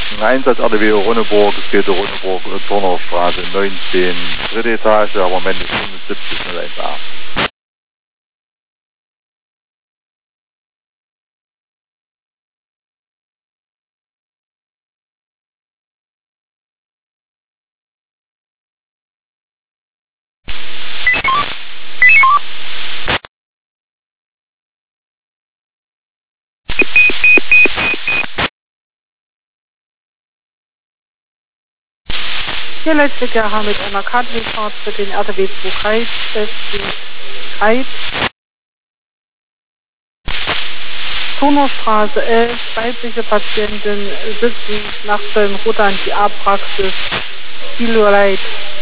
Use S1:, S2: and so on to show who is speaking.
S1: Einsatz RDW Ronneburg, es geht Ronneburg, Turnerstraße 19, dritte Etage, aber am Ende 7501A.
S2: Hier letzte GH mit einer Kabelfahrt für den RDW 2 Kreit. Turnerstraße 11, weibliche Patientin sitzen nach dem Rodan die A-Praxis. Kilo Leid.